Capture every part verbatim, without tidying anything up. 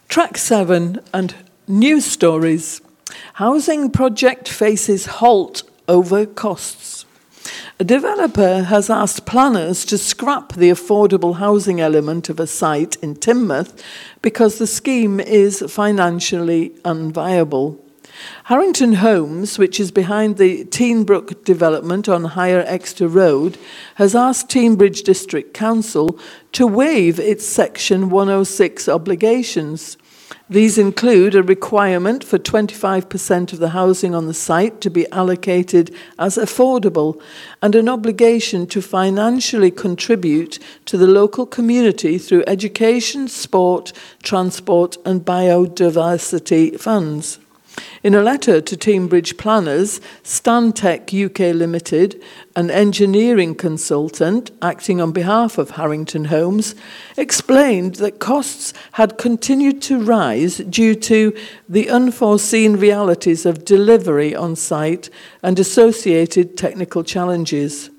Track seven and news stories. Housing project faces halt over costs. A developer has asked planners to scrap the affordable housing element of a site in Teignmouth because the scheme is financially unviable. Harrington Homes, which is behind the Teenbrook development on Higher Exeter Road, has asked Teignbridge District Council to waive its Section one oh six obligations. These include a requirement for twenty-five percent of the housing on the site to be allocated as affordable and an obligation to financially contribute to the local community through education, sport, transport and biodiversity funds. In a letter to Teignbridge planners, Stantec U K Limited, an engineering consultant acting on behalf of Harrington Homes, explained that costs had continued to rise due to the unforeseen realities of delivery on site and associated technical challenges.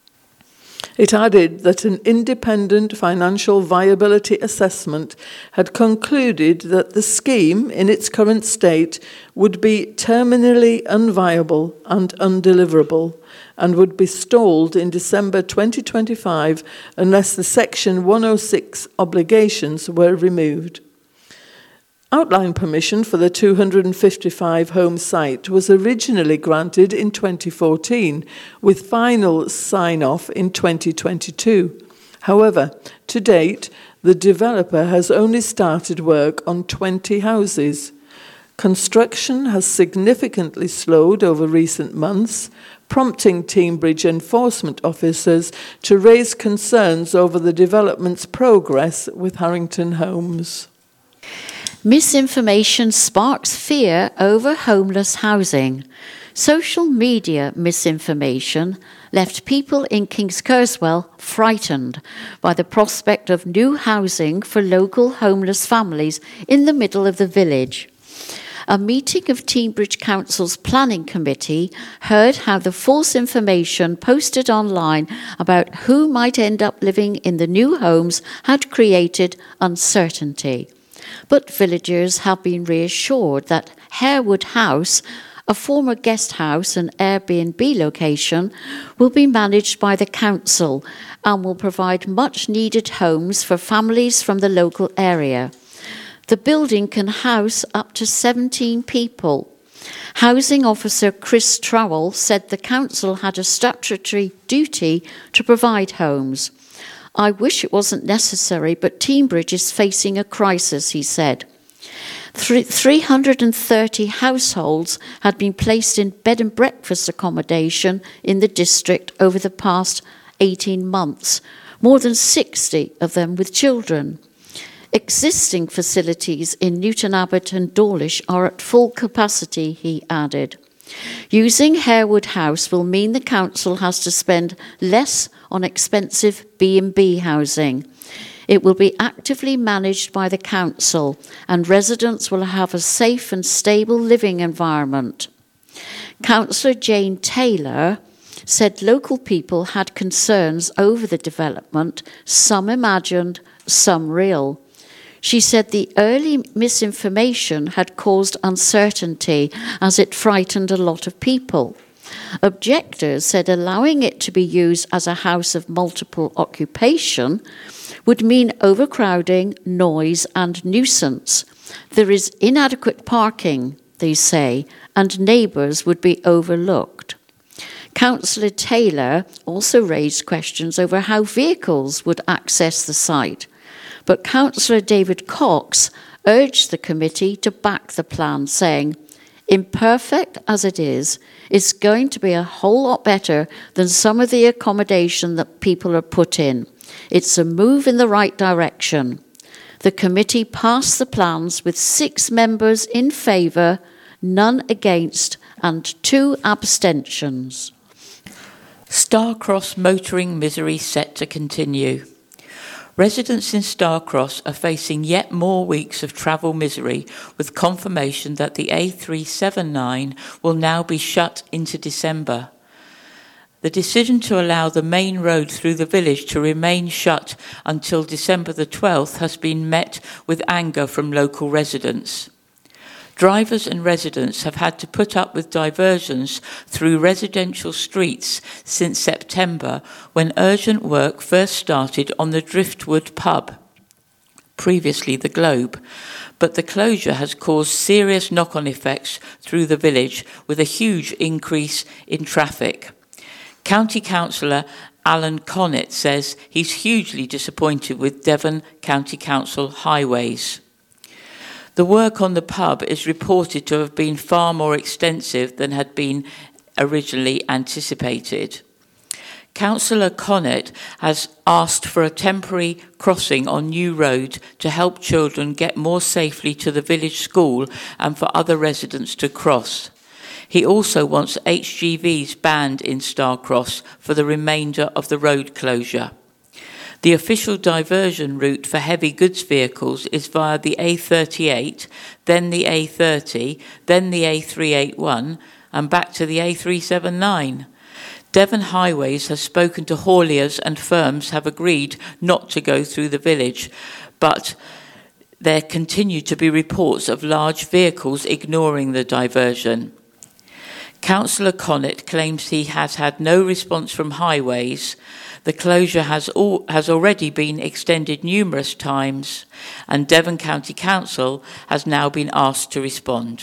It added that an independent financial viability assessment had concluded that the scheme, in its current state, would be terminally unviable and undeliverable, and would be stalled in December twenty twenty-five unless the Section one oh six obligations were removed. Outline permission for the two hundred fifty-five home site was originally granted in twenty fourteen, with final sign-off in twenty twenty-two. However, to date, the developer has only started work on twenty houses. Construction has significantly slowed over recent months, prompting Teignbridge enforcement officers to raise concerns over the development's progress with Harrington Homes. Misinformation sparks fear over homeless housing. Social media misinformation left people in Kings Kerswell frightened by the prospect of new housing for local homeless families in the middle of the village. A meeting of Teignbridge Council's Planning Committee heard how the false information posted online about who might end up living in the new homes had created uncertainty. But villagers have been reassured that Harewood House, a former guest house and Airbnb location, will be managed by the council and will provide much-needed homes for families from the local area. The building can house up to seventeen people. Housing officer Chris Trowell said the council had a statutory duty to provide homes. I wish it wasn't necessary, but Teignbridge is facing a crisis, he said. three hundred thirty households had been placed in bed and breakfast accommodation in the district over the past eighteen months, more than sixty of them with children. Existing facilities in Newton Abbot and Dawlish are at full capacity, he added. Using Harewood House will mean the council has to spend less on expensive B and B housing. It will be actively managed by the council, and residents will have a safe and stable living environment. Councillor Jane Taylor said local people had concerns over the development, some imagined, some real. She said the early misinformation had caused uncertainty as it frightened a lot of people. Objectors said allowing it to be used as a house of multiple occupation would mean overcrowding, noise and nuisance. There is inadequate parking, they say, and neighbours would be overlooked. Councillor Taylor also raised questions over how vehicles would access the site. But Councillor David Cox urged the committee to back the plan, saying, imperfect as it is, it's going to be a whole lot better than some of the accommodation that people are put in. It's a move in the right direction. The committee passed the plans with six members in favour, none against, and two abstentions. Starcross motoring misery set to continue. Residents in Starcross are facing yet more weeks of travel misery, with confirmation that the A three seventy-nine will now be shut into December. The decision to allow the main road through the village to remain shut until December the twelfth has been met with anger from local residents. Drivers and residents have had to put up with diversions through residential streets since September, when urgent work first started on the Driftwood pub, previously the Globe. But the closure has caused serious knock-on effects through the village, with a huge increase in traffic. County Councillor Alan Connett says he's hugely disappointed with Devon County Council highways. The work on the pub is reported to have been far more extensive than had been originally anticipated. Councillor Connett has asked for a temporary crossing on New Road to help children get more safely to the village school and for other residents to cross. He also wants H G Vs banned in Starcross for the remainder of the road closure. The official diversion route for heavy goods vehicles is via the A thirty-eight, then the A thirty, then the A three eighty-one, and back to the A three seventy-nine. Devon Highways has spoken to hauliers, and firms have agreed not to go through the village, but there continue to be reports of large vehicles ignoring the diversion. Councillor Connett claims he has had no response from Highways. The closure has, all, has already been extended numerous times, and Devon County Council has now been asked to respond.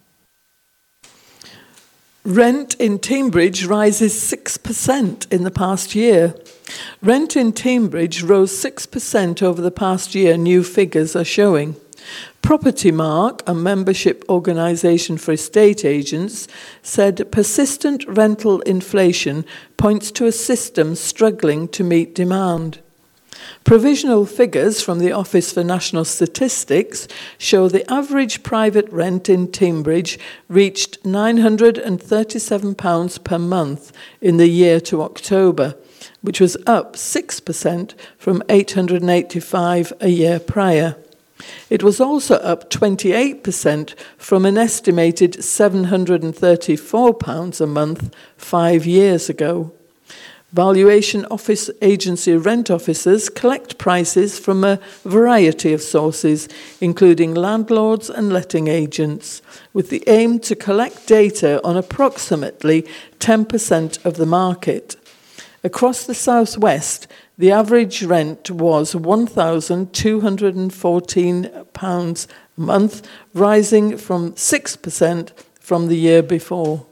Rent in Teignbridge rises six percent in the past year. Rent in Teignbridge rose six percent over the past year, new figures are showing. Property Mark, a membership organisation for estate agents, said persistent rental inflation points to a system struggling to meet demand. Provisional figures from the Office for National Statistics show the average private rent in Teignbridge reached nine hundred thirty-seven pounds per month in the year to October, which was up six percent from eight hundred eighty-five a year prior. It was also up twenty-eight percent from an estimated seven hundred thirty-four pounds a month five years ago. Valuation office agency rent officers collect prices from a variety of sources, including landlords and letting agents, with the aim to collect data on approximately ten percent of the market. Across the southwest, the average rent was one thousand two hundred fourteen pounds a month, rising from six percent from the year before.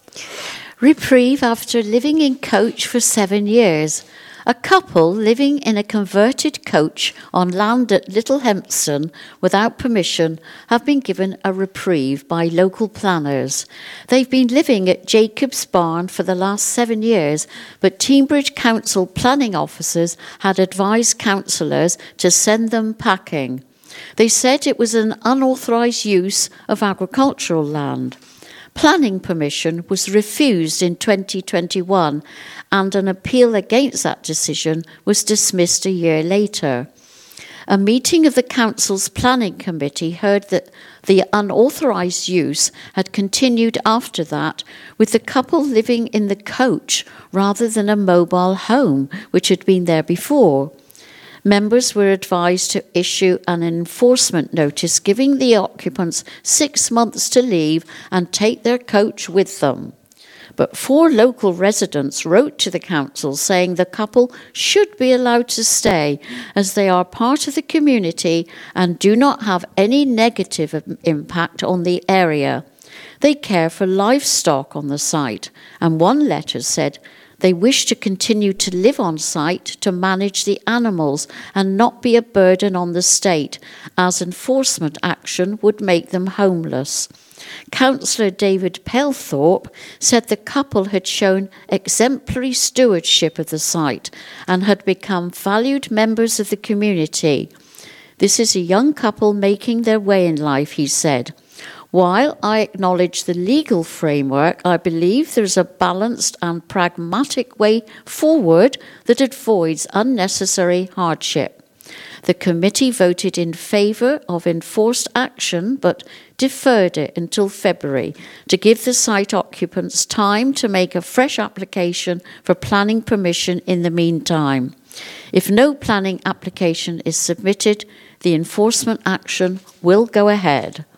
Reprieve after living in coach for seven years. A couple living in a converted coach on land at Little Hempston without permission have been given a reprieve by local planners. They've been living at Jacob's Barn for the last seven years, but Teignbridge Council planning officers had advised councillors to send them packing. They said it was an unauthorised use of agricultural land. Planning permission was refused in twenty twenty-one, and an appeal against that decision was dismissed a year later. A meeting of the council's planning committee heard that the unauthorised use had continued after that, with the couple living in the coach rather than a mobile home, which had been there before. Members were advised to issue an enforcement notice giving the occupants six months to leave and take their coach with them. But four local residents wrote to the council saying the couple should be allowed to stay as they are part of the community and do not have any negative impact on the area. They care for livestock on the site, and one letter said they wish to continue to live on site to manage the animals and not be a burden on the state, as enforcement action would make them homeless. Councillor David Pelthorpe said the couple had shown exemplary stewardship of the site and had become valued members of the community. This is a young couple making their way in life, he said. While I acknowledge the legal framework, I believe there is a balanced and pragmatic way forward that avoids unnecessary hardship. The committee voted in favour of enforced action but deferred it until February to give the site occupants time to make a fresh application for planning permission in the meantime. If no planning application is submitted, the enforcement action will go ahead.